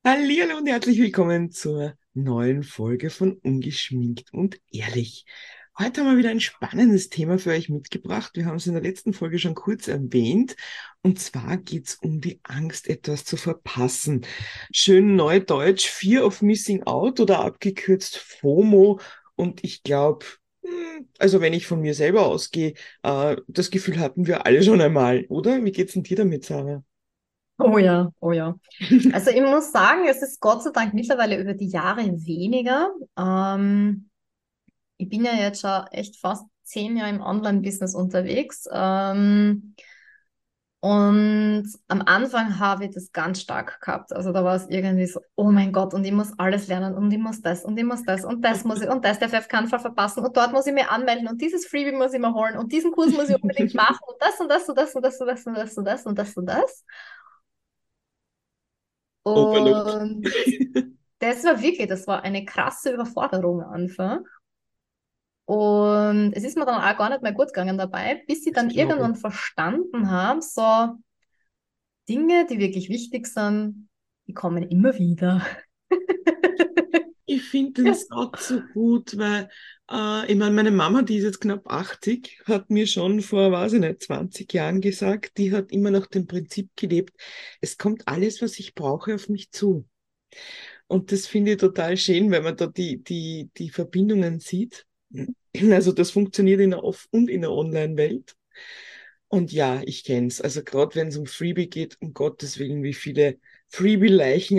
Hallihallo und herzlich willkommen zur neuen Folge von Ungeschminkt und Ehrlich. Heute haben wir wieder ein spannendes Thema für euch mitgebracht. Wir haben es in der letzten Folge schon kurz erwähnt. Und zwar geht es um die Angst, etwas zu verpassen. Schön neudeutsch, Fear of Missing Out oder abgekürzt FOMO. Und ich glaube, also wenn ich von mir selber ausgehe, das Gefühl hatten wir alle schon einmal, oder? Wie geht's denn dir damit, Sarah? Oh ja, oh ja. Also ich muss sagen, es ist Gott sei Dank mittlerweile über die Jahre weniger. Ich bin ja jetzt schon echt fast 10 Jahre im Online-Business unterwegs. Und am Anfang habe ich das ganz stark gehabt. Also da war es irgendwie so, oh mein Gott, und ich muss alles lernen und ich muss das und ich muss das und das muss ich und das darf ich auf keinen Fall verpassen und dort muss ich mich anmelden und dieses Freebie muss ich mir holen und diesen Kurs muss ich unbedingt machen und das und das und das und das und das und das und das und das und das. Overload. Und das war eine krasse Überforderung am Anfang. Und es ist mir dann auch gar nicht mehr gut gegangen dabei, bis ich Das dann glaube ich. irgendwann verstanden habe, so Dinge, die wirklich wichtig sind, die kommen immer wieder. Ich finde den Satz so gut, weil ich meine, meine Mama, die ist jetzt knapp 80, hat mir schon vor, weiß ich nicht, 20 Jahren gesagt, die hat immer nach dem Prinzip gelebt, es kommt alles, was ich brauche, auf mich zu. Und das finde ich total schön, wenn man da die Verbindungen sieht. Also das funktioniert in der Off- und in der Online-Welt. Und ja, ich kenne es. Also gerade wenn es um Freebie geht, um Gottes Willen, wie viele Freebie-Leichen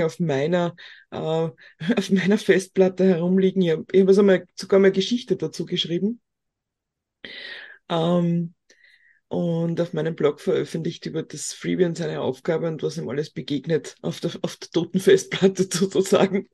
auf meiner Festplatte herumliegen. Ich hab also sogar mal Geschichte dazu geschrieben. Ähm, und auf meinem Blog veröffentlicht über das Freebie und seine Aufgabe und was ihm alles begegnet auf der toten Festplatte sozusagen.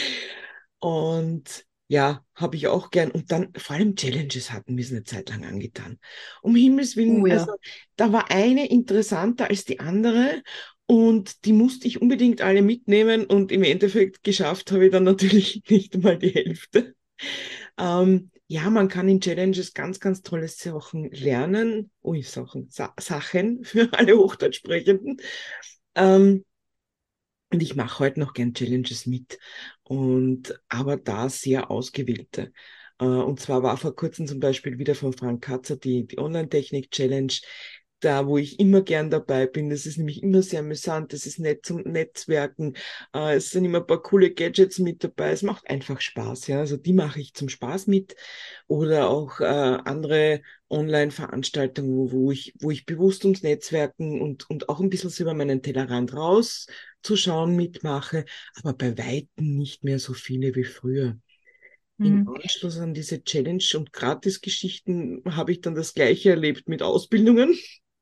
Und ja, habe ich auch gern. Und dann vor allem Challenges hatten mir es eine Zeit lang angetan. Um Himmels Willen, Oh also ja. da war eine interessanter als die andere und die musste ich unbedingt alle mitnehmen und im Endeffekt geschafft habe ich dann natürlich nicht mal die Hälfte. Ja, man kann in Challenges ganz, ganz tolle Sachen lernen. Ui, Sachen für alle Hochdeutschsprechenden. Ähm, und ich mache heute noch gern Challenges mit und aber da sehr ausgewählte. Und zwar war vor kurzem zum Beispiel wieder von Frank Katzer die Online-Technik-Challenge, da wo ich immer gern dabei bin. Das ist nämlich immer sehr amüsant, das ist nett zum Netzwerken, es sind immer ein paar coole Gadgets mit dabei, es macht einfach Spaß, ja. Also die mache ich zum Spaß mit oder auch andere Online-Veranstaltungen, wo ich bewusst ums Netzwerken und auch ein bisschen so über meinen Tellerrand raus zu schauen mitmache, aber bei Weitem nicht mehr so viele wie früher. Im Hm. Anschluss an diese Challenge und Gratisgeschichten habe ich dann das Gleiche erlebt mit Ausbildungen.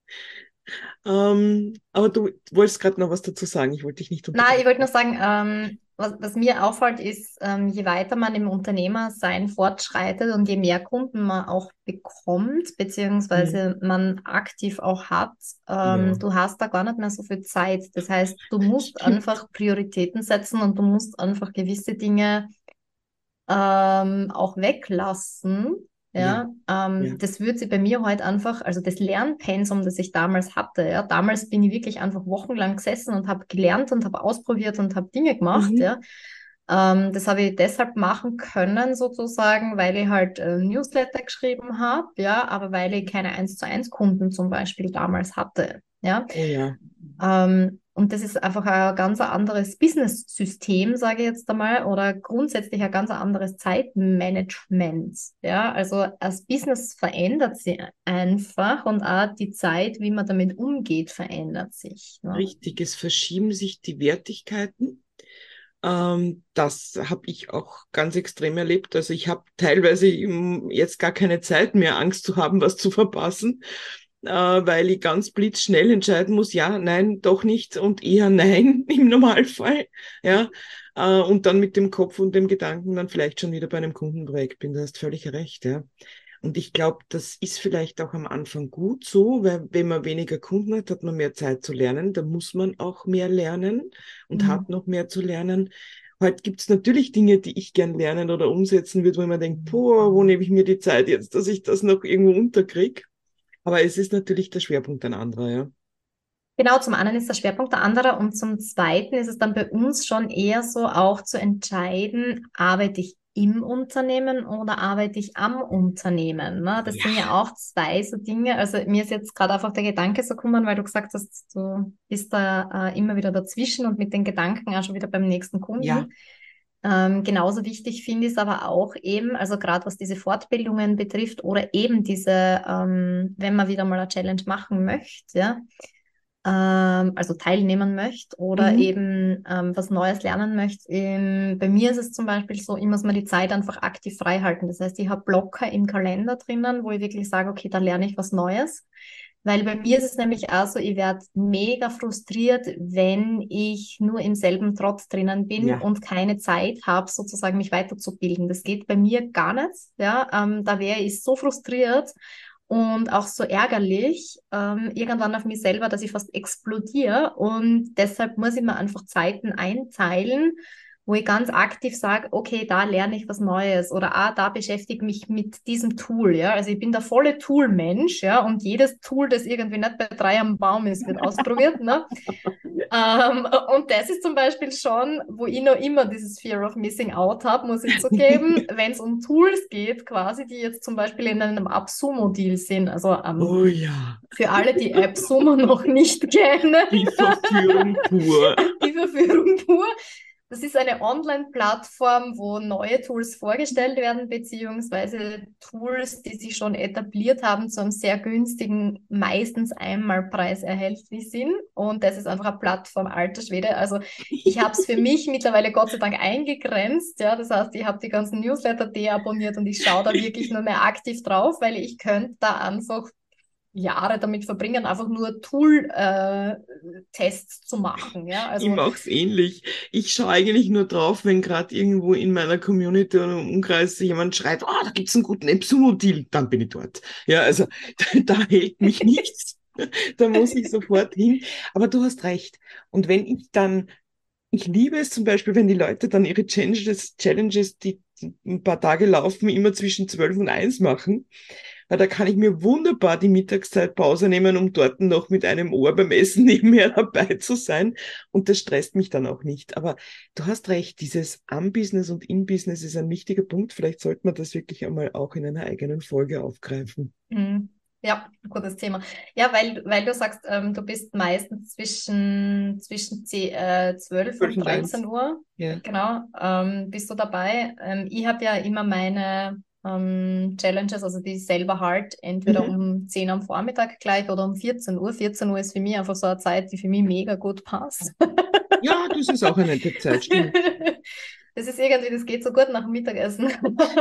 Aber du wolltest gerade noch was dazu sagen. Ich wollte dich nicht Na, ich unterbrechen. wollte nur sagen, was mir auffällt, ist, je weiter man im Unternehmersein fortschreitet und je mehr Kunden man auch bekommt, Hm. beziehungsweise man aktiv auch hat, Ja, du hast da gar nicht mehr so viel Zeit. Das heißt, du musst stimmt. einfach Prioritäten setzen und du musst einfach gewisse Dinge auch weglassen. Ja, Ja, ja. das wird sie bei mir heute einfach, also das Lernpensum, das ich damals hatte, ja, damals bin ich wirklich einfach wochenlang gesessen und habe gelernt und habe ausprobiert und habe Dinge gemacht, Mhm. ja. Das habe ich deshalb machen können, sozusagen, weil ich halt Newsletter geschrieben habe, ja, aber weil ich keine 1:1 Kunden zum Beispiel damals hatte, ja. Oh ja. Und das ist einfach ein ganz anderes Business-System, sage ich jetzt einmal, oder grundsätzlich ein ganz anderes Zeitmanagement. Ja, also das Business verändert sich einfach und auch die Zeit, wie man damit umgeht, verändert sich. Ne? Richtig, es verschieben sich die Wertigkeiten. Das habe ich auch ganz extrem erlebt. Also ich habe teilweise jetzt gar keine Zeit mehr, Angst zu haben, was zu verpassen, weil ich ganz blitzschnell entscheiden muss, ja, nein, doch nicht und eher nein im Normalfall. Ja, und dann mit dem Kopf und dem Gedanken dann vielleicht schon wieder bei einem Kundenprojekt bin. Du hast völlig recht, ja. Und ich glaube, das ist vielleicht auch am Anfang gut so, weil wenn man weniger Kunden hat, hat man mehr Zeit zu lernen. Da muss man auch mehr lernen und hat Mhm. noch mehr zu lernen. Heute gibt es natürlich Dinge, die ich gern lernen oder umsetzen würde, wo man denkt, boah, wo nehme ich mir die Zeit jetzt, dass ich das noch irgendwo unterkriege? Aber es ist natürlich der Schwerpunkt ein anderer, ja. Genau, zum einen ist der Schwerpunkt der andere und zum zweiten ist es dann bei uns schon eher so auch zu entscheiden, arbeite ich im Unternehmen oder arbeite ich am Unternehmen, ne? Das Ja, sind ja auch zwei so Dinge. Also mir ist jetzt gerade einfach der Gedanke so gekommen, weil du gesagt hast, du bist da immer wieder dazwischen und mit den Gedanken auch schon wieder beim nächsten ja, Kunden. Genauso wichtig finde ich es aber auch eben, also gerade was diese Fortbildungen betrifft oder eben diese, wenn man wieder mal eine Challenge machen möchte, ja, also teilnehmen möchte oder mhm. eben was Neues lernen möchte. Bei mir ist es zum Beispiel so, ich muss mir die Zeit einfach aktiv frei halten. Das heißt, ich habe Blocker im Kalender drinnen, wo ich wirklich sage, okay, da lerne ich was Neues. Weil bei mir ist es nämlich auch so, ich werde mega frustriert, wenn ich nur im selben Trott drinnen bin Ja. und keine Zeit habe, sozusagen mich weiterzubilden. Das geht bei mir gar nicht. Ja, da wäre ich so frustriert und auch so ärgerlich irgendwann auf mich selber, dass ich fast explodiere. Und deshalb muss ich mir einfach Zeiten einteilen, wo ich ganz aktiv sage, okay, da lerne ich was Neues oder da beschäftige ich mich mit diesem Tool, ja. Also ich bin der volle Tool-Mensch, ja, und jedes Tool, das irgendwie nicht bei drei am Baum ist, wird ausprobiert, ne? Und das ist zum Beispiel schon, wo ich noch immer dieses Fear of Missing Out habe, muss ich zugeben, wenn es um Tools geht, quasi, die jetzt zum Beispiel in einem AppSumo-Deal sind. Also Oh ja, für alle, die AppSumo noch nicht kennen, die Verführung pur. die Verführung pur. Das ist eine Online-Plattform, wo neue Tools vorgestellt werden, beziehungsweise Tools, die sich schon etabliert haben, zu einem sehr günstigen, meistens Einmalpreis erhältlich sind. Und das ist einfach eine Plattform, alter Schwede. Also ich habe es für mich mittlerweile Gott sei Dank eingegrenzt. Ja, das heißt, ich habe die ganzen Newsletter deabonniert und ich schaue da wirklich nur mehr aktiv drauf, weil ich könnte da einfach Jahre damit verbringen, einfach nur Tool-Tests zu machen. Ja, Ich also mache es ähnlich. Ich schaue eigentlich nur drauf, wenn gerade irgendwo in meiner Community oder im Umkreis jemand schreibt, oh, da gibt's einen guten Epsumo-Deal, dann bin ich dort. Ja, also da hält mich nichts. Da muss ich sofort hin. Aber du hast recht. Und wenn ich dann, ich liebe es zum Beispiel, wenn die Leute dann ihre Challenges, die ein paar Tage laufen, immer zwischen 12 und 1 machen. Weil da kann ich mir wunderbar die Mittagszeitpause nehmen, um dort noch mit einem Ohr beim Essen nebenher dabei zu sein. Und das stresst mich dann auch nicht. Aber du hast recht, dieses Am-Business und In-Business ist ein wichtiger Punkt. Vielleicht sollte man das wirklich einmal auch in einer eigenen Folge aufgreifen. Mhm. Ja, gutes Thema. Ja, weil du sagst, du bist meistens zwischen 12 12 und und 13 1. Uhr, Ja. genau, bist du dabei. Ich habe ja immer meine Challenges, also die ich selber halt, entweder Mhm. um 10 am Vormittag gleich oder um 14 Uhr. 14 Uhr ist für mich einfach so eine Zeit, die für mich mega gut passt. Ja, das ist auch eine nette Zeit, stimmt. Das ist irgendwie, das geht so gut nach dem Mittagessen.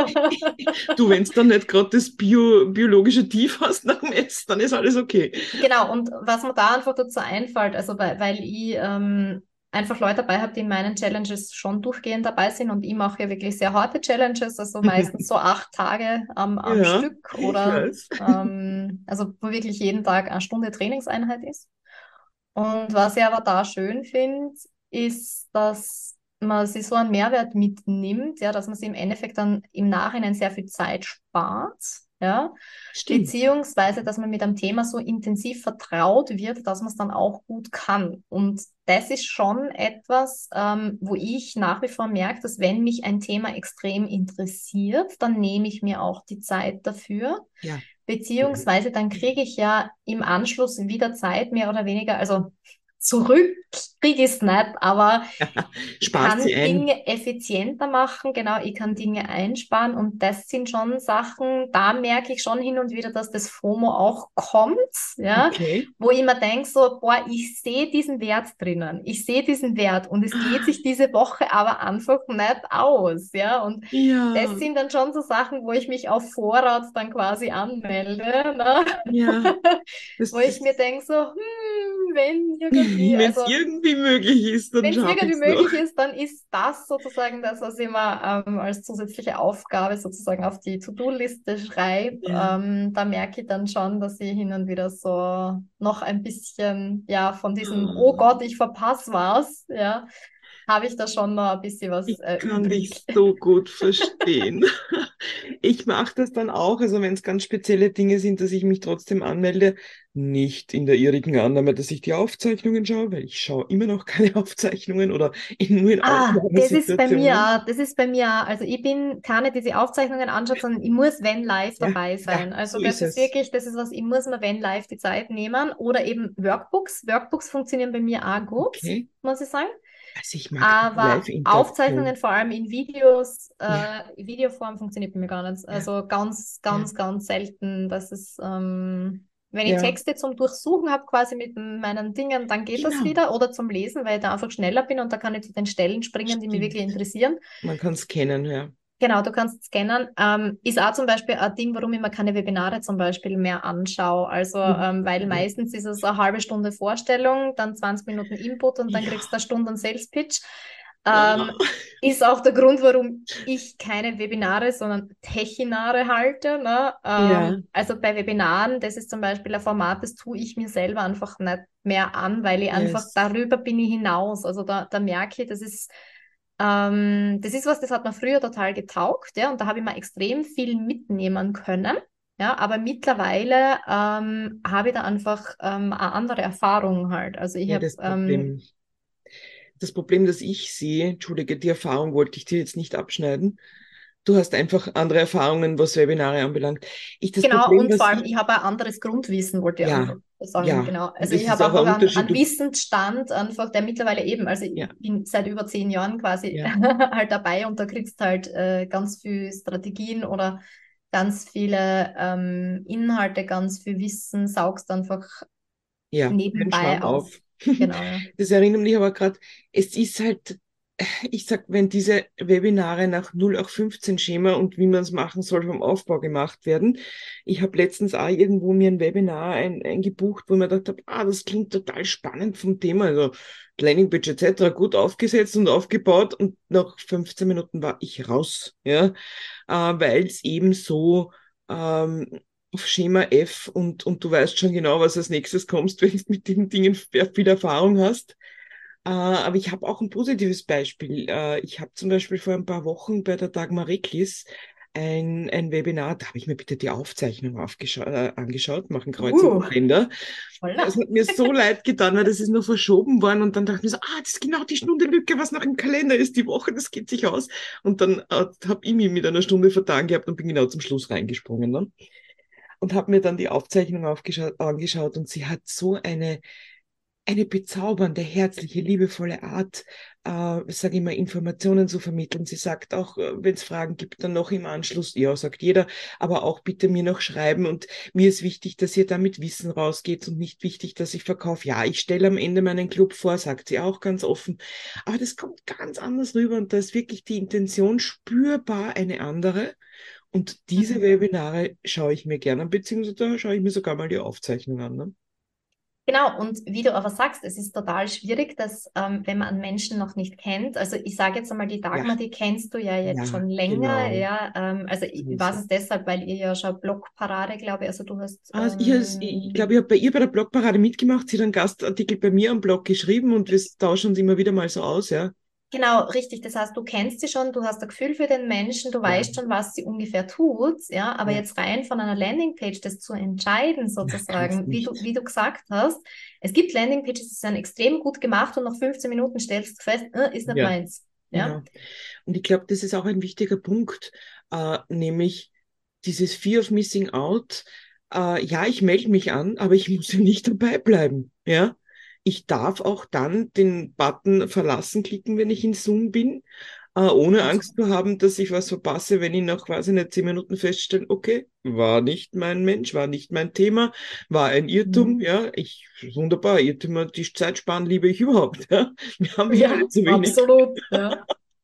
Du, wenn du dann nicht gerade das biologische Tief hast nach dem Essen, dann ist alles okay. Genau, und was mir da einfach dazu einfällt, also weil ich einfach Leute dabei habe, die in meinen Challenges schon durchgehend dabei sind und ich mache ja wirklich sehr harte Challenges, also meistens so 8 Tage am Ja, Stück ich oder weiß. also wo wirklich jeden Tag eine Stunde Trainingseinheit ist. Und was ich aber da schön finde, ist, dass man sich so einen Mehrwert mitnimmt, ja, dass man sich im Endeffekt dann im Nachhinein sehr viel Zeit spart, ja, Stimmt. beziehungsweise, dass man mit einem Thema so intensiv vertraut wird, dass man es dann auch gut kann. Und das ist schon etwas, wo ich nach wie vor merke, dass wenn mich ein Thema extrem interessiert, dann nehme ich mir auch die Zeit dafür. Ja. Beziehungsweise dann kriege ich ja im Anschluss wieder Zeit, mehr oder weniger, also zurück kriege ich es nicht, aber ich Sparst sie kann ein. Dinge effizienter machen, genau, ich kann Dinge einsparen und das sind schon Sachen, da merke ich schon hin und wieder, dass das FOMO auch kommt, ja, Okay. wo ich mir denke so, boah, ich sehe diesen Wert drinnen, ich sehe diesen Wert und es geht sich diese Woche aber einfach nicht aus, ja, und das Ja, sind dann schon so Sachen, wo ich mich auf Vorrat dann quasi anmelde, ne? ja. Wo Das ich mir ist, denke so, wenn irgendwie, wenn es also irgendwie möglich ist, dann wenn es schaffe ich irgendwie es noch. möglich ist, dann ist das sozusagen das, was ich immer als zusätzliche Aufgabe sozusagen auf die To-Do-Liste schreibe. Ja. Da merke ich dann schon, dass ich hin und wieder so noch ein bisschen, ja, von diesem, oh Ah. Gott, ich verpasse was, ja. habe ich da schon noch ein bisschen was Ich kann übrig. dich so gut verstehen. Ich mache das dann auch, also wenn es ganz spezielle Dinge sind, dass ich mich trotzdem anmelde, nicht in der irrigen Annahme, dass ich die Aufzeichnungen schaue, weil ich schaue immer noch keine Aufzeichnungen oder nur in Das ist bei mir Ausnahmesituationen. auch, das ist bei mir auch. Also ich bin keine, die sich Aufzeichnungen anschaut, sondern ich muss, wenn live Ja, dabei ja, sein. Also so das ist ist es. wirklich, das ist was, ich muss mir, wenn live die Zeit nehmen oder eben Workbooks. Workbooks funktionieren bei mir auch gut, Okay. muss ich sagen. Also ich mag die Aber Aufzeichnungen, Live-Interaktion. vor allem in Videos, Ja, in Videoform funktioniert bei mir gar nicht. ja, Also ganz, ja, ganz, ganz selten, dass es, wenn ich ja, Texte zum Durchsuchen habe, quasi mit meinen Dingen, dann geht das genau. wieder. Oder zum Lesen, weil ich da einfach schneller bin und da kann ich zu den Stellen springen, die mich wirklich Stimmt. interessieren. Man kann es kennen, ja. Genau, du kannst scannen. Ist auch zum Beispiel ein Ding, warum ich mir keine Webinare zum Beispiel mehr anschaue. Also, Mhm. weil Ja, meistens ist es eine halbe Stunde Vorstellung, dann 20 Minuten Input und dann ja. kriegst du eine Stunde Sales Pitch. Ähm, Ah. ist auch der Grund, warum ich keine Webinare, sondern Techinare halte. Ne? Ja, Also bei Webinaren, das ist zum Beispiel ein Format, das tue ich mir selber einfach nicht mehr an, weil ich einfach yes. darüber bin ich hinaus. Also da merke ich, das ist was, das hat mir früher total getaugt, ja, und da habe ich mir extrem viel mitnehmen können. Ja, aber mittlerweile habe ich da einfach eine andere Erfahrung halt. Also ich Ja, habe das Problem, das ich sehe, entschuldige, die Erfahrung wollte ich dir jetzt nicht abschneiden. Du hast einfach andere Erfahrungen, was Webinare anbelangt. Das genau, Problem, und vor was allem, ich, ich habe ein anderes Grundwissen, wollte ich ja, einfach sagen, ja, genau. und Also das ich ist habe auch einfach ein einen Unterschied. Wissensstand, einfach, der mittlerweile eben, also ich Ja, bin seit über 10 Jahren quasi ja, halt dabei und da kriegst du halt ganz viel Strategien oder ganz viele Inhalte, ganz viel Wissen, saugst einfach ja, ein nebenbei Schwamm auf. auf. Genau, ja. Das erinnert mich aber gerade, es ist halt, ich sag, wenn diese Webinare nach 0815 Schema und wie man es machen soll vom Aufbau gemacht werden. Ich habe letztens auch irgendwo mir ein Webinar eingebucht, wo ich mir gedacht habe, das klingt total spannend vom Thema, also Landingpage etc. gut aufgesetzt und aufgebaut und nach 15 Minuten war ich raus, ja, weil es eben so ähm, auf Schema F und du weißt schon genau, was als nächstes kommst, wenn du mit den Dingen viel Erfahrung hast. Aber ich habe auch ein positives Beispiel. Ich habe zum Beispiel vor ein paar Wochen bei der Dagmar Reklis ein Webinar, da habe ich mir bitte die Aufzeichnung angeschaut, machen Kreuz im Kalender. Es Voller. hat mir so leid getan, weil das ist nur verschoben worden und dann dachte ich mir so, das ist genau die Stunde Lücke, was noch im Kalender ist, die Woche, das geht sich aus. Und dann habe ich mich mit einer Stunde vertan gehabt und bin genau zum Schluss reingesprungen. Ne? Und habe mir dann die Aufzeichnung angeschaut und sie hat so eine bezaubernde, herzliche, liebevolle Art, sage ich mal, Informationen zu vermitteln. Sie sagt auch, wenn es Fragen gibt, dann noch im Anschluss, ja, sagt jeder, aber auch bitte mir noch schreiben. Und mir ist wichtig, dass ihr da mit Wissen rausgeht und nicht wichtig, dass ich verkaufe. Ja, ich stelle am Ende meinen Club vor, sagt sie auch ganz offen. Aber das kommt ganz anders rüber und da ist wirklich die Intention spürbar eine andere. Und diese Mhm. Webinare schaue ich mir gerne an, beziehungsweise da schaue ich mir sogar mal die Aufzeichnung an. Ne? Genau, und wie du aber sagst, es ist total schwierig, dass wenn man einen Menschen noch nicht kennt, also ich sage jetzt einmal, die Ja, Dagmar, die kennst du ja jetzt ja, schon länger, genau. ja, also ich So ist weiß es. es deshalb, weil ihr ja schon Blogparade, glaube ich, also du hast, Ich glaube, ich habe bei ihr bei der Blogparade mitgemacht. Sie hat einen Gastartikel bei mir am Blog geschrieben und wir tauschen uns immer wieder mal so aus, ja. genau, richtig, das heißt, du kennst sie schon, du hast ein Gefühl für den Menschen, du Ja, weißt schon, was sie ungefähr tut, ja, aber ja. jetzt rein von einer Landingpage das zu entscheiden, Na, kannst sozusagen, nicht. wie du gesagt hast, es gibt Landingpages, die sind extrem gut gemacht und nach 15 Minuten stellst du fest, ist nicht Ja, meins, ja. genau. Und ich glaube, das ist auch ein wichtiger Punkt, nämlich dieses Fear of Missing Out. Ja, ich melde mich an, aber ich muss ja nicht dabei bleiben. Ja, ich darf auch dann den Button verlassen klicken, wenn ich in Zoom bin, ohne Ganz Angst zu haben, dass ich was verpasse, wenn ich nach quasi nicht 10 Minuten feststelle, okay, war nicht mein Mensch, war nicht mein Thema, war ein Irrtum. Mhm. Ja, wunderbar, Irrtümer, die Zeit sparen liebe ich überhaupt. Ja, wir haben eh alle Ja, zu wenig. absolut, ja.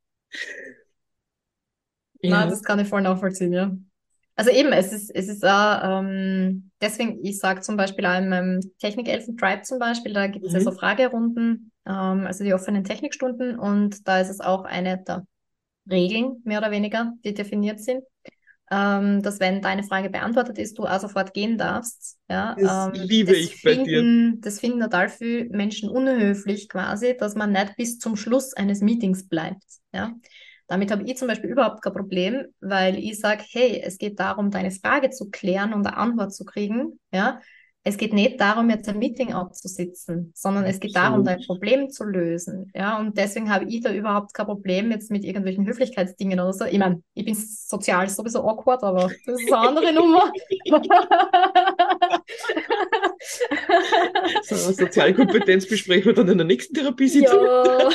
Na, Ja. das kann ich voll nachvollziehen, ja. Also eben, es ist deswegen, ich sage zum Beispiel auch in meinem Technikelfen-Tribe zum Beispiel, da gibt es ja so Mhm. Fragerunden, also die offenen Technikstunden und da ist es auch eine der Regeln, mehr oder weniger, die definiert sind. dass wenn deine Frage beantwortet ist, du auch sofort gehen darfst. Das Ja, liebe ich bei dir. das finden total viele Menschen unhöflich quasi, dass man nicht bis zum Schluss eines Meetings bleibt. Ja. Damit habe ich zum Beispiel überhaupt kein Problem, weil ich sage, hey, es geht darum, deine Frage zu klären und eine Antwort zu kriegen. Ja. Es geht nicht darum, jetzt ein Meeting abzusitzen, sondern es geht darum, dein Absolut. Problem zu lösen. Ja, und deswegen habe ich da überhaupt kein Problem jetzt mit irgendwelchen Höflichkeitsdingen oder so. Ich meine, ich bin sozial sowieso awkward, aber das ist eine andere Nummer. So, Sozialkompetenz besprechen wir dann in der nächsten Therapiesitzung. Ja,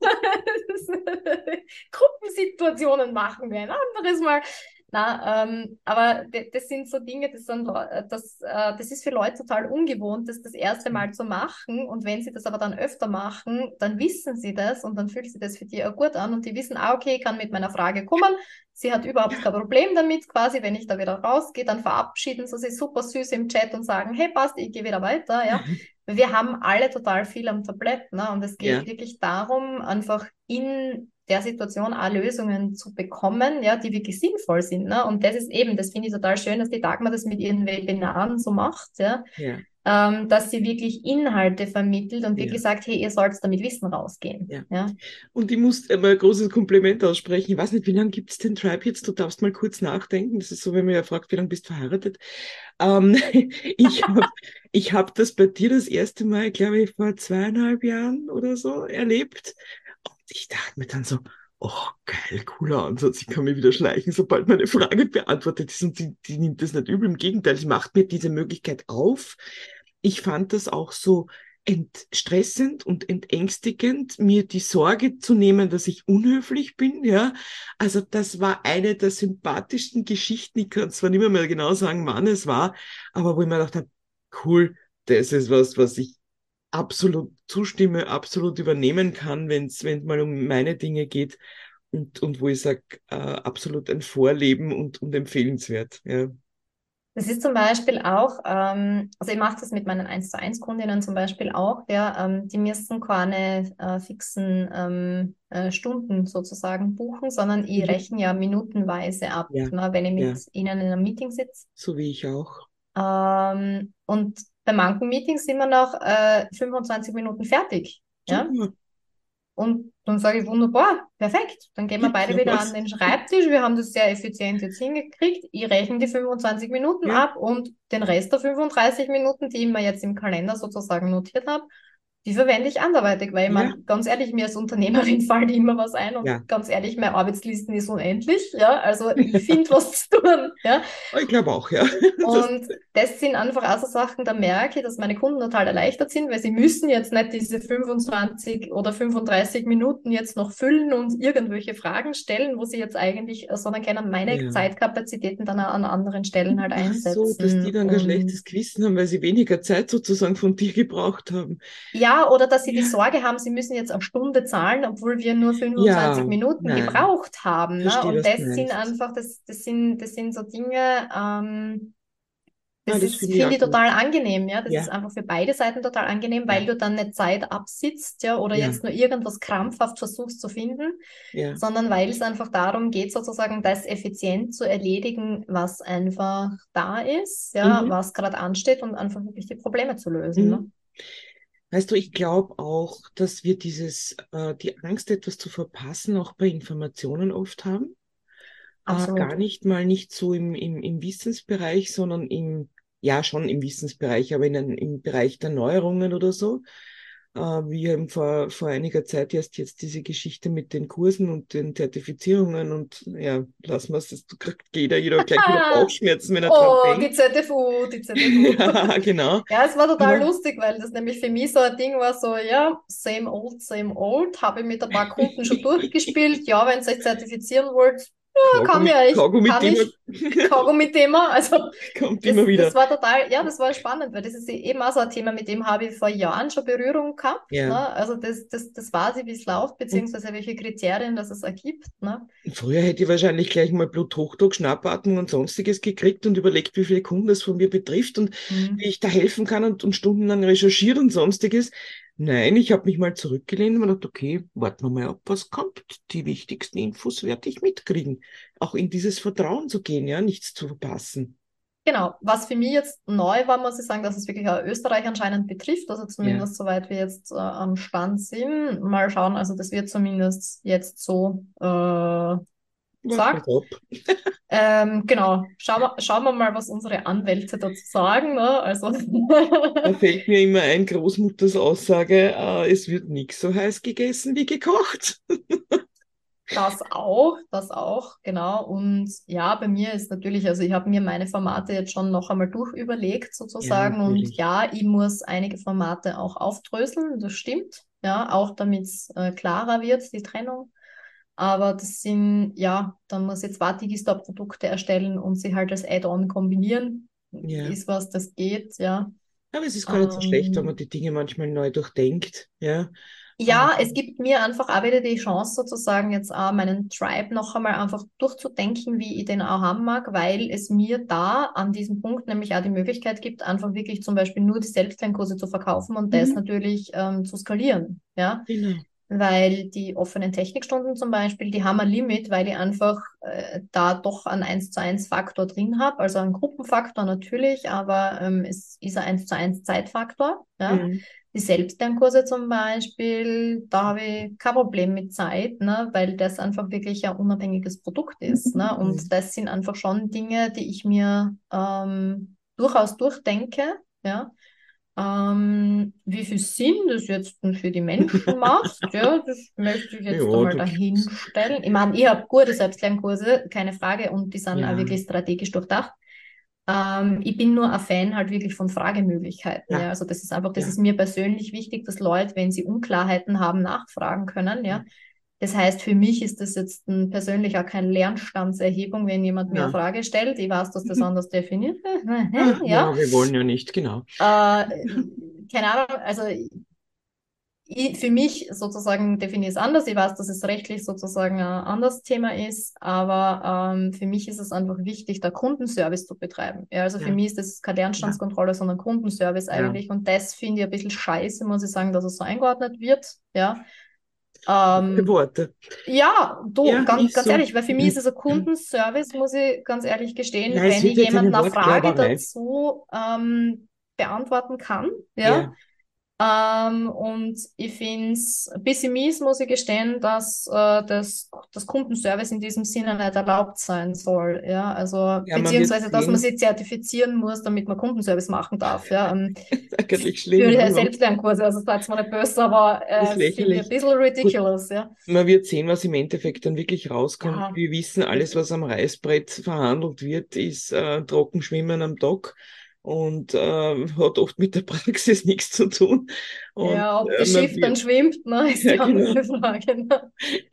Gruppensituationen machen wir ein anderes Mal. Na, aber das sind so Dinge, das ist für Leute total ungewohnt, das erste Mal zu machen. Und wenn sie das aber dann öfter machen, dann wissen sie das und dann fühlt sich das für die auch gut an und die wissen, okay, ich kann mit meiner Frage kommen. Sie hat überhaupt kein Problem damit, quasi, wenn ich da wieder rausgehe, dann verabschieden sie sich super süß im Chat und sagen, hey, passt, ich gehe wieder weiter, ja. Wir haben alle total viel am Tablett, ne? Und es geht Ja, wirklich darum, einfach in der Situation auch Lösungen zu bekommen, ja, die wirklich sinnvoll sind. Ne? Und das ist eben, das finde ich total schön, dass die Dagmar das mit ihren Webinaren so macht, ja, ja, dass sie wirklich Inhalte vermittelt und ja, wirklich sagt, hey, ihr sollt damit Wissen rausgehen. ja. Ja? Und ich muss mal ein großes Kompliment aussprechen. Ich weiß nicht, wie lange gibt es den Tribe jetzt? Du darfst mal kurz nachdenken. Das ist so, wenn man ja fragt, wie lange bist du verheiratet? Ich hab das bei dir das erste Mal, glaube ich, vor 2,5 Jahren oder so erlebt. Und ich dachte mir dann so, oh, geil, cooler Ansatz. Ich kann mich wieder schleichen, sobald meine Frage beantwortet ist. Und die nimmt das nicht übel. Im Gegenteil, sie macht mir diese Möglichkeit auf. Ich fand das auch so entstressend und entängstigend, mir die Sorge zu nehmen, dass ich unhöflich bin, ja. Also das war eine der sympathischsten Geschichten. Ich kann zwar nicht mehr genau sagen, wann es war, aber wo ich mir gedacht habe, cool, das ist was ich absolut zustimme, absolut übernehmen kann, wenn es mal um meine Dinge geht und wo ich sage, absolut ein Vorleben und empfehlenswert, ja. Das ist zum Beispiel auch, also ich mache das mit meinen 1:1 Kundinnen zum Beispiel auch, ja, die müssen keine fixen Stunden sozusagen buchen, sondern ich Mhm. rechne ja minutenweise ab, Ja, ne, wenn ich ja, mit ihnen in einem Meeting sitze. so wie ich auch. Und bei manchen Meetings sind wir nach 25 Minuten fertig, ja. Super, Und dann sage ich, wunderbar, perfekt. Dann gehen wir gibt's beide noch wieder an was? den Schreibtisch. Wir haben das sehr effizient jetzt hingekriegt. Ich rechne die 25 Minuten Ja, ab und den Rest der 35 Minuten, die ich mir jetzt im Kalender sozusagen notiert habe, die verwende ich anderweitig, weil ich ja, meine, ganz ehrlich, mir als Unternehmerin fällt immer was ein und ja. ganz ehrlich, meine Arbeitslisten ist unendlich, ja, also ich finde was zu tun, ja. Ich glaube auch, ja. Das, Und das sind einfach auch so Sachen, da merke ich, dass meine Kunden total erleichtert sind, weil sie müssen jetzt nicht diese 25 oder 35 Minuten jetzt noch füllen und irgendwelche Fragen stellen, wo sie jetzt eigentlich, sondern können meine ja. Zeitkapazitäten dann auch an anderen Stellen halt Ach so, dass einsetzen. die dann ein Und schlechtes Gewissen haben, weil sie weniger Zeit sozusagen von dir gebraucht haben. ja, oder dass sie die Ja, Sorge haben, sie müssen jetzt eine Stunde zahlen, obwohl wir nur 25 ja, Minuten nein, gebraucht haben. Ne? verstehe, Und was du das sind meinst. einfach, das sind so Dinge, Ah, das das ist, finde ich finde auch ich gut. total angenehm, ja. Das ist Ja, einfach für beide Seiten total angenehm, weil ja, du dann nicht Zeit absitzt, ja, oder ja, jetzt nur irgendwas krampfhaft versuchst zu finden, ja. sondern weil es einfach darum geht, sozusagen das effizient zu erledigen, was einfach da ist, ja, Mhm, was gerade ansteht und einfach wirklich die Probleme zu lösen, ne? mhm. Weißt du, ich glaube auch, dass wir die Angst, etwas zu verpassen, auch bei Informationen oft haben. Gar Absolut. nicht so im Wissensbereich, sondern ja, schon im Wissensbereich, aber im Bereich der Neuerungen oder so. Wir haben vor einiger Zeit erst jetzt diese Geschichte mit den Kursen und den Zertifizierungen und ja, lassen wir es, das kriegt jeder gleich wieder Bauchschmerzen, wenn er dran Oh, die denkt. ZFU, die ZFU. Ja, genau. Ja, es war total Aber lustig, weil das nämlich für mich so ein Ding war, so, ja, same old, habe ich mit ein paar Kunden schon durchgespielt. Ja, wenn ihr euch zertifizieren wollt, ja, kann Kaugummi-Thema ich, Kaugummi-Thema. Also, kommt immer das wieder. war total, ja, das war spannend, weil das ist eben auch so ein Thema, mit dem habe ich vor Jahren schon Berührung gehabt, Ja. ne? Also, das weiß ich, wie es läuft, Und beziehungsweise welche Kriterien das es ergibt, ne? früher hätte ich wahrscheinlich gleich mal Bluthochdruck, Schnappatmung und sonstiges gekriegt und überlegt, wie viele Kunden das von mir betrifft und Mhm. wie ich da helfen kann und stundenlang recherchiert und sonstiges. Nein, ich habe mich mal zurückgelehnt und mir gedacht, okay, warten wir mal ab, was kommt. Die wichtigsten Infos werde ich mitkriegen. Auch in dieses Vertrauen zu gehen, ja, nichts zu verpassen. Genau, was für mich jetzt neu war, muss ich sagen, dass es wirklich auch Österreich anscheinend betrifft, also Ja, zumindest soweit wir jetzt am Stand sind. Mal schauen, also das wird zumindest jetzt so warten gesagt. wir ab. Genau, schauen wir mal, was unsere Anwälte dazu sagen. Ne? Also Da fällt mir immer ein Großmutters Aussage, es wird nichts so heiß gegessen wie gekocht. das auch, genau. Und ja, bei mir ist natürlich, also ich habe mir meine Formate jetzt schon noch einmal durchüberlegt Ja, sozusagen. Und natürlich. ja, ich muss einige Formate auch aufdröseln, das stimmt. Ja, auch damit es klarer wird, die Trennung. Aber das sind, ja, dann muss ich zwei Digistore-Produkte erstellen und sie halt als Add-on kombinieren. Ja. Ist was, das geht, ja. Aber es ist gar nicht so schlecht, wenn man Ähm, die Dinge manchmal neu durchdenkt. Ja. Ja, es Ähm, gibt mir einfach auch wieder die Chance, sozusagen jetzt auch meinen Tribe noch einmal einfach durchzudenken, wie ich den auch haben mag, weil es mir da an diesem Punkt nämlich auch die Möglichkeit gibt, einfach wirklich zum Beispiel nur die Selbstlernkurse zu verkaufen und das mhm, natürlich zu skalieren, ja. genau. Weil die offenen Technikstunden zum Beispiel, die haben ein Limit, weil ich einfach da doch einen 1:1 Faktor drin habe, also einen Gruppenfaktor natürlich, aber es ist ein 1:1 Zeitfaktor, ja. Mhm. Die Selbstlernkurse zum Beispiel, da habe ich kein Problem mit Zeit, ne, weil das einfach wirklich ein unabhängiges Produkt ist, ne, und Mhm. das sind einfach schon Dinge, die ich mir durchaus durchdenke, ja. Wie viel Sinn das jetzt denn für die Menschen macht, ja, das möchte ich jetzt Ja, einmal du gibst. dahinstellen. Ich meine, ich habe gute Selbstlernkurse, keine Frage, und die sind auch Ja, wirklich strategisch durchdacht. Ich bin nur ein Fan halt wirklich von Fragemöglichkeiten, ja. ja, Also das ist einfach, das ist ja, mir persönlich wichtig, dass Leute, wenn sie Unklarheiten haben, nachfragen können, ja. ja. Das heißt, für mich ist das jetzt persönlich auch keine Lernstandserhebung, wenn jemand mir eine Na. Frage stellt. Ich weiß, dass das anders definiert wird, Ah, ja. ja, wir wollen ja nicht, genau. Keine Ahnung, also für mich sozusagen definiere ich es anders. Ich weiß, dass es rechtlich sozusagen ein anderes Thema ist, aber für mich ist es einfach wichtig, da Kundenservice zu betreiben. Ja, also für Ja, mich ist das keine ja, Lernstandskontrolle, sondern Kundenservice ja. eigentlich. Und das finde ich ein bisschen scheiße, muss ich sagen, dass es so eingeordnet wird. Ja, Gute ähm, Worte. ja, du, Ja, ist ganz so. ehrlich, weil für mich ist es ein Kundenservice, muss ich ganz ehrlich Ja, gestehen, es wenn ich wird jetzt eine jemandem eine Frage Wortklauberei. dazu beantworten kann. Ja. Ja, Und ich finde es ein bisschen mies, muss ich gestehen, dass das Kundenservice in diesem Sinne nicht erlaubt sein soll. Ja, also ja, man wird beziehungsweise, dass man sehen. sich zertifizieren muss, damit man Kundenservice machen darf. Ja, Ist eigentlich für schlimm. die Aber Selbstlernkurse, also seid mal nicht böse, aber ist finde ich ein lächerlich. bisschen Gut, ridiculous. Ja, man wird sehen, was im Endeffekt dann wirklich rauskommt. ja, Wir wissen, alles, was am Reißbrett verhandelt wird, ist Trockenschwimmen am Dock und hat oft mit der Praxis nichts zu tun. Und ja, ob das man Schiff dann wird, schwimmt, ne, ist ja die genau, andere Frage. Ne?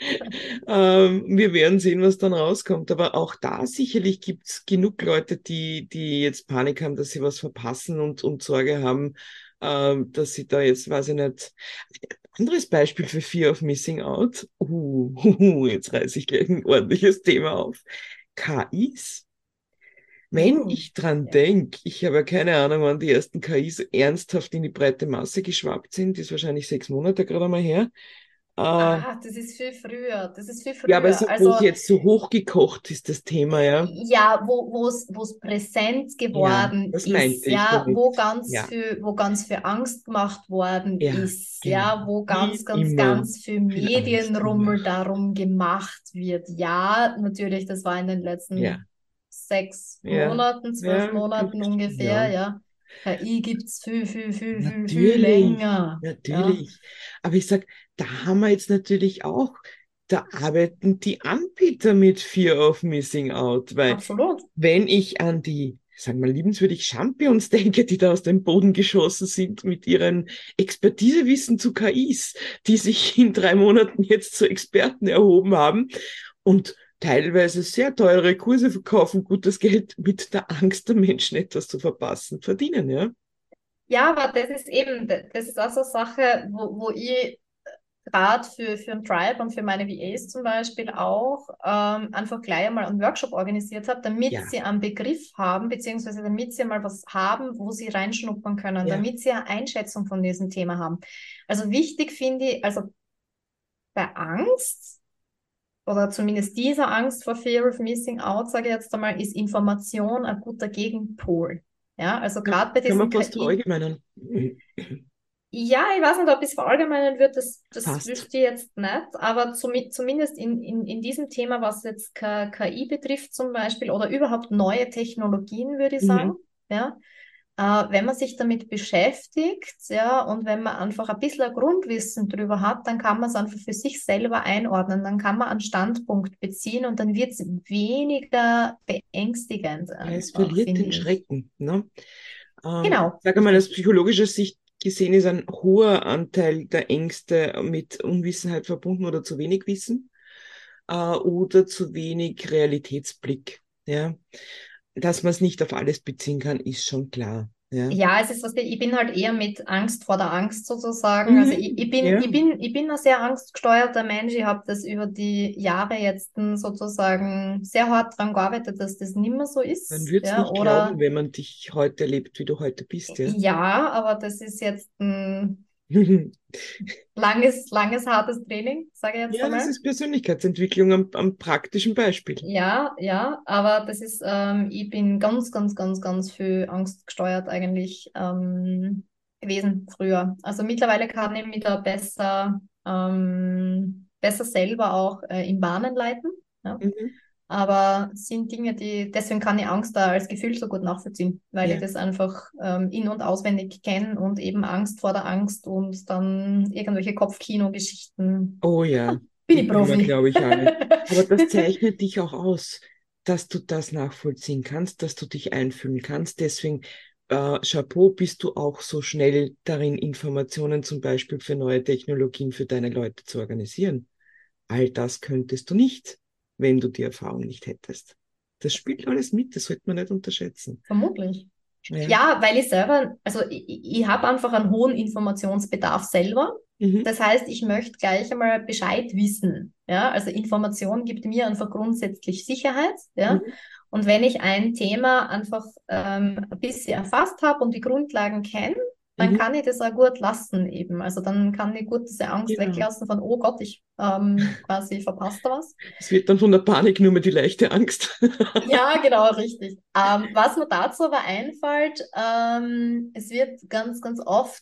wir werden sehen, was dann rauskommt. Aber auch da sicherlich gibt es genug Leute, die jetzt Panik haben, dass sie was verpassen und Sorge haben, dass sie da jetzt, weiß ich nicht, anderes Beispiel für Fear of Missing Out. Jetzt reiße ich gleich ein ordentliches Thema auf. KIs. Wenn Uh, ich dran ja. denke, ich habe ja keine Ahnung, wann die ersten KIs ernsthaft in die breite Masse geschwappt sind, ist wahrscheinlich 6 Monate gerade mal her. Äh, Ah, das ist viel früher. Das ist viel ja, aber früher. so, wo es Also jetzt so hochgekocht ist, das Thema, ja. ja, wo es präsent Ja, geworden das meinte ist, ich ja, damit. Ja, wo ganz für Angst gemacht worden ja, ist, genau. ja, wo Wie ganz, ganz, immer ganz viel viel Angst Medienrummel gemacht. darum gemacht wird. Ja, natürlich, das war in den Ja, letzten 6 Monaten, zwölf ja, Monaten 15 ungefähr, Jahren. ja. KI gibt's viel, viel, viel, viel, viel Natürlich, länger, ja, natürlich. Aber ich sag, da haben wir jetzt natürlich auch, da arbeiten die Anbieter mit Fear of Missing Out, weil absolut. wenn ich an die, sagen wir mal, liebenswürdig Champions denke, die da aus dem Boden geschossen sind mit ihren Expertisewissen zu KIs, die sich in 3 Monaten jetzt zu Experten erhoben haben und teilweise sehr teure Kurse verkaufen, gutes Geld mit der Angst der Menschen etwas zu verpassen, verdienen, ja? Ja, aber das ist eben, das ist auch so eine Sache, wo ich gerade für ein Tribe und für meine VAs zum Beispiel auch einfach gleich einmal einen Workshop organisiert habe, damit Ja, sie einen Begriff haben, beziehungsweise damit sie mal was haben, wo sie reinschnuppern können, ja. damit sie eine Einschätzung von diesem Thema haben. Also wichtig finde ich, also bei Angst, oder zumindest dieser Angst vor Fear of Missing Out, sage ich jetzt einmal, ist Information ein guter Gegenpol. Ja, also Ja, gerade bei kann diesen man fast KI. verallgemeinern. Ja, ich weiß nicht, ob ich es verallgemeinern würde, das Fast. wüsste ich jetzt nicht, aber zumindest in diesem Thema, was jetzt KI betrifft zum Beispiel oder überhaupt neue Technologien, würde ich sagen, Mhm. ja, wenn man sich damit beschäftigt, ja, und wenn man einfach ein bisschen ein Grundwissen drüber hat, dann kann man es einfach für sich selber einordnen, dann kann man einen Standpunkt beziehen und dann wird es weniger beängstigend Ja, es einfach, verliert finde den ich. Schrecken. Ne? Genau, Sage mal, aus richtig. psychologischer Sicht gesehen ist ein hoher Anteil der Ängste mit Unwissenheit verbunden oder zu wenig Wissen oder zu wenig Realitätsblick. Ja? Dass man es nicht auf alles beziehen kann, ist schon klar. Ja, Ja, es ist was, ich bin halt eher mit Angst vor der Angst sozusagen. Also mhm. Ja. ich bin ein sehr angstgesteuerter Mensch. Ich habe das über die Jahre jetzt sozusagen sehr hart dran gearbeitet, dass das nicht mehr so Man ist. würde es Ja, nicht glauben, oder wenn man dich heute erlebt, wie du heute bist. Ja. ja, aber das ist jetzt ein langes, hartes Training, sage ich jetzt Ja, das einmal. ist Persönlichkeitsentwicklung am praktischen Beispiel. Ja, ja, aber das ist, ich bin ganz viel angstgesteuert eigentlich gewesen früher. Also mittlerweile kann ich mich da besser selber auch in Bahnen leiten. Ja. Mhm. Aber es sind Dinge, deswegen kann ich Angst da als Gefühl so gut nachvollziehen, weil ich Ja. das einfach in- und auswendig kenne und eben Angst vor der Angst und dann irgendwelche Kopfkino-Geschichten. Oh ja, Bin die ich kennen wir, Profi. glaube ich, alle. Aber das zeichnet dich auch aus, dass du das nachvollziehen kannst, dass du dich einfühlen kannst. Deswegen, Chapeau, bist du auch so schnell darin, Informationen zum Beispiel für neue Technologien für deine Leute zu organisieren. All das könntest du nicht, wenn du die Erfahrung nicht hättest. Das spielt alles mit, das sollte man nicht unterschätzen. Vermutlich. Ja. Ja, weil ich selber, also ich habe einfach einen hohen Informationsbedarf selber. Mhm. Das heißt, ich möchte gleich einmal Bescheid wissen. Ja, also Information gibt mir einfach grundsätzlich Sicherheit. Ja, Mhm. und wenn ich ein Thema einfach ein bisschen erfasst habe und die Grundlagen kenne, dann Mhm. kann ich das auch gut lassen eben. Also dann kann ich gut diese Angst Genau. weglassen von, oh Gott, ich quasi verpasst da was. Es wird dann von der Panik nur mehr die leichte Angst. Ja, genau, richtig. Was mir dazu aber einfällt, es wird ganz oft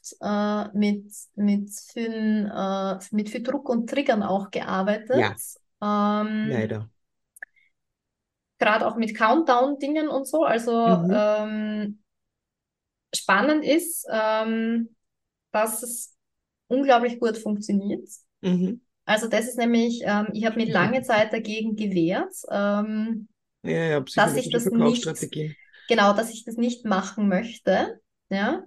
mit viel Druck und Triggern auch gearbeitet. Ja, Ähm, leider. Gerade auch mit Countdown-Dingen und so. Also Mhm. spannend ist, dass es unglaublich gut funktioniert. Mhm. Also das ist nämlich, ich habe mich lange Zeit dagegen gewehrt. Ja, ja, Dass ich psychologische das nicht, Verkaufsstrategien. genau, dass ich das nicht machen möchte. Ja.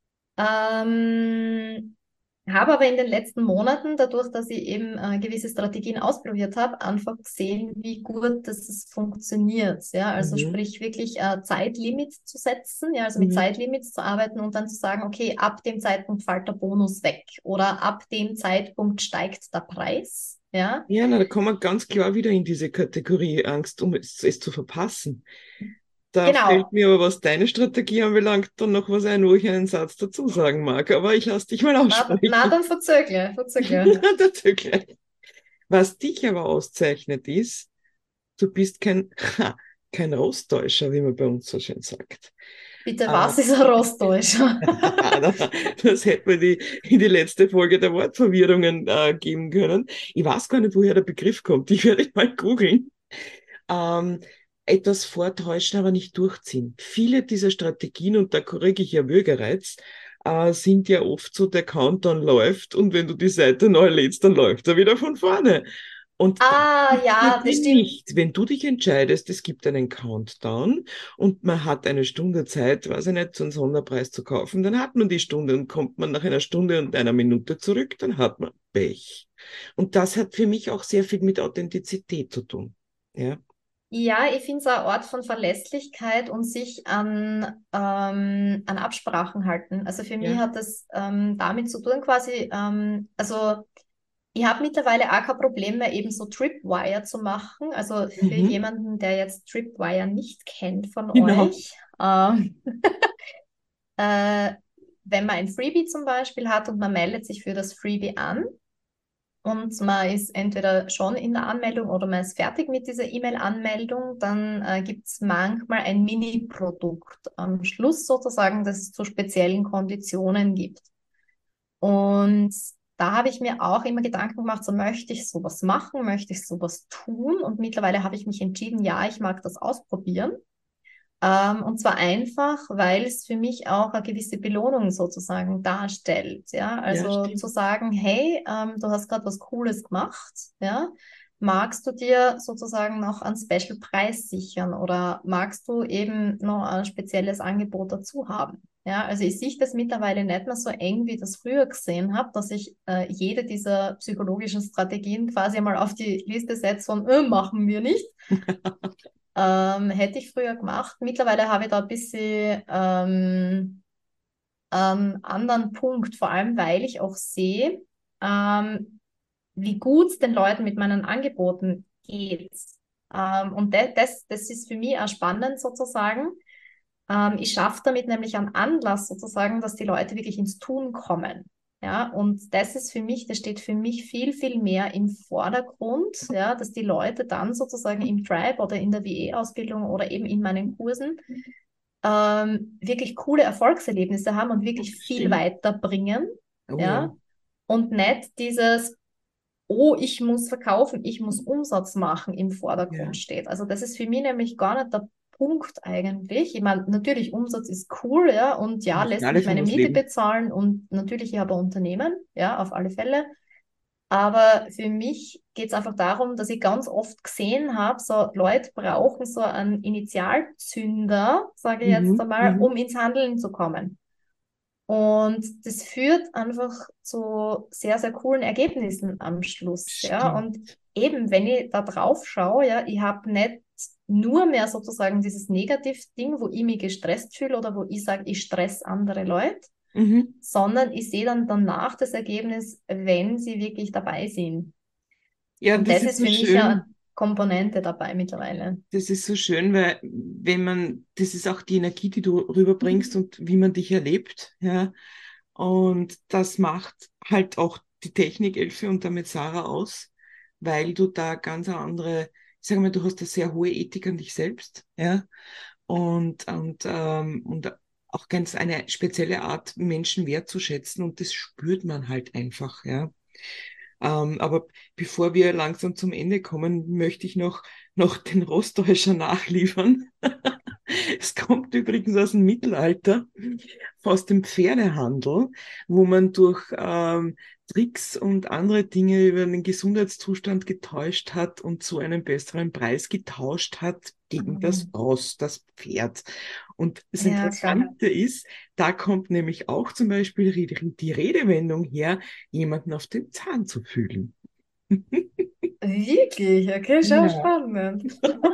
Ähm, habe aber in den letzten Monaten, dadurch, dass ich eben gewisse Strategien ausprobiert habe, einfach gesehen, wie gut das es funktioniert. Ja, also Mhm. sprich wirklich Zeitlimits zu setzen, ja, also mit Mhm. Zeitlimits zu arbeiten und dann zu sagen, okay, ab dem Zeitpunkt fällt der Bonus weg oder ab dem Zeitpunkt steigt der Preis. Ja, Ja, na, da kommen wir ganz klar wieder in diese Kategorie Angst, um es zu verpassen. Da fällt genau. mir aber, was deine Strategie anbelangt, dann noch was ein, wo ich einen Satz dazu sagen mag. Aber ich lasse dich mal Na aussprechen. dann verzögere. Dazu gleich. Was dich aber auszeichnet, ist, du bist kein Rostäuscher, wie man bei uns so schön sagt. Bitte, Äh, was ist ein Rostäuscher? Das hätte man in die letzte Folge der Wortverwirrungen geben können. Ich weiß gar nicht, woher der Begriff kommt. Ich werde mal googeln. Ähm, Etwas vortäuschen, aber nicht durchziehen. Viele dieser Strategien, und da korrigiere ich ja Würgereiz, sind ja oft so, der Countdown läuft und wenn du die Seite neu lädst, dann läuft er wieder von vorne. Und das Ah, ja, das funktioniert stimmt. nicht. Wenn du dich entscheidest, es gibt einen Countdown und man hat eine Stunde Zeit, weiß ich nicht, so einen Sonderpreis zu kaufen, dann hat man die Stunde und kommt man nach einer Stunde und einer Minute zurück, dann hat man Pech. Und das hat für mich auch sehr viel mit Authentizität zu tun. Ja. Ja, ich finde es ein Ort von Verlässlichkeit und sich an Absprachen halten. Also für mich Ja. hat das damit zu tun, quasi, also Ich habe mittlerweile auch kein Problem mehr, eben so Tripwire zu machen. Also für Mhm. jemanden, der jetzt Tripwire nicht kennt von Genau. euch, äh, wenn man ein Freebie zum Beispiel hat und man meldet sich für das Freebie an und man ist entweder schon in der Anmeldung oder man ist fertig mit dieser E-Mail-Anmeldung, dann gibt es manchmal ein Mini-Produkt am Schluss sozusagen, das es zu speziellen Konditionen gibt. Und da habe ich mir auch immer Gedanken gemacht, so möchte ich sowas machen, möchte ich sowas tun? Und mittlerweile habe ich mich entschieden, ja, ich mag das ausprobieren. Und zwar einfach, weil es für mich auch eine gewisse Belohnung sozusagen darstellt. Ja, Ja, also zu stimmt. sagen, hey, du hast gerade was Cooles gemacht, ja, magst du dir sozusagen noch einen Special-Preis sichern oder magst du eben noch ein spezielles Angebot dazu haben? Ja, also ich sehe das mittlerweile nicht mehr so eng, wie ich das früher gesehen habe, dass ich jede dieser psychologischen Strategien quasi mal auf die Liste setze von, machen wir nicht. Hätte ich früher gemacht. Mittlerweile habe ich da ein bisschen anderen Punkt, vor allem weil ich auch sehe, wie gut es den Leuten mit meinen Angeboten geht. Und das ist für mich auch spannend sozusagen. Ich schaffe damit nämlich einen Anlass sozusagen, dass die Leute wirklich ins Tun kommen. Ja, und das ist für mich, das steht für mich viel, viel mehr im Vordergrund, ja, dass die Leute dann sozusagen im Tribe oder in der WE-Ausbildung oder eben in meinen Kursen wirklich coole Erfolgserlebnisse haben und wirklich viel Stimmt. weiterbringen, Oh ja. ja, und nicht dieses, oh, ich muss verkaufen, ich muss Umsatz machen im Vordergrund Ja. steht. Also das ist für mich nämlich gar nicht der Punkt eigentlich. Ich meine, natürlich Umsatz ist cool, ja, und Wir ja, müssen lässt alle mich von meine was Miete leben. bezahlen und natürlich ich habe ein Unternehmen, ja, auf alle Fälle. Aber für mich geht es einfach darum, dass ich ganz oft gesehen habe, so Leute brauchen so einen Initialzünder, sage ich jetzt Mhm. einmal, Mhm. um ins Handeln zu kommen. Und das führt einfach zu sehr, sehr coolen Ergebnissen am Schluss. Ja, Stimmt. und eben, wenn ich da drauf schaue, ja, ich habe nicht nur mehr sozusagen dieses Negativ-Ding, wo ich mich gestresst fühle oder wo ich sage, ich stress andere Leute, Mhm. sondern ich sehe dann danach das Ergebnis, wenn sie wirklich dabei sind. Ja, Und das das ist ist so für mich ja eine schön. Komponente dabei mittlerweile. Das ist so schön, weil wenn man, das ist auch die Energie, die du rüberbringst und wie man dich erlebt, ja. Und das macht halt auch die Technik Elfe und damit Sarah aus, weil du da ganz eine andere, ich sage mal, du hast eine sehr hohe Ethik an dich selbst, ja. Und auch ganz eine spezielle Art, Menschen wertzuschätzen und das spürt man halt einfach, ja. Aber bevor wir langsam zum Ende kommen, möchte ich noch den Rostäuscher nachliefern. Es kommt übrigens aus dem Mittelalter, aus dem Pferdehandel, wo man durch Tricks und andere Dinge über den Gesundheitszustand getäuscht hat und zu einem besseren Preis getauscht hat gegen das Mhm. Ross, das Pferd. Und das Ja, klar. Interessante ist, da kommt nämlich auch zum Beispiel die Redewendung her, jemanden auf den Zahn zu fühlen. Wirklich? Okay, schon Ja. spannend.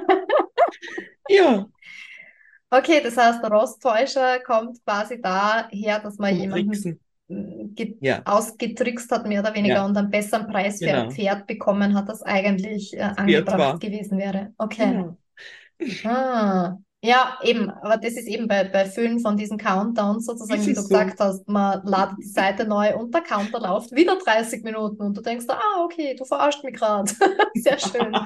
Ja, Okay, das heißt, der Rosttäuscher kommt quasi daher, dass man vom jemanden Tricksen. Ja, ausgetrickst hat, mehr oder weniger, ja, und einen besseren Preis für ein genau. Pferd bekommen hat, das eigentlich Wert angebracht war. gewesen wäre. Okay. Genau. Ah. Ja, eben, aber das ist eben bei vielen von diesen Countdowns sozusagen, Ist wie du es so? gesagt hast, man ladet die Seite neu und der Counter läuft wieder 30 Minuten und du denkst, ah, okay, du verarscht mich gerade. Sehr schön.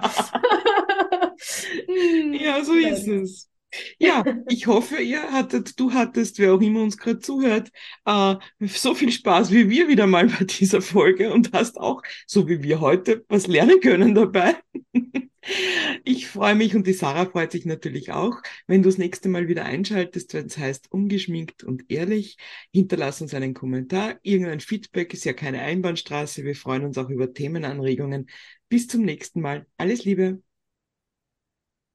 Ja, so ist Nett. es. Ja, ich hoffe, du hattest, wer auch immer uns gerade zuhört, so viel Spaß wie wir wieder mal bei dieser Folge und hast auch, so wie wir heute, was lernen können dabei. Ich freue mich und die Sarah freut sich natürlich auch, wenn du das nächste Mal wieder einschaltest, wenn es heißt ungeschminkt und ehrlich. Hinterlass uns einen Kommentar, irgendein Feedback ist ja keine Einbahnstraße. Wir freuen uns auch über Themenanregungen. Bis zum nächsten Mal. Alles Liebe.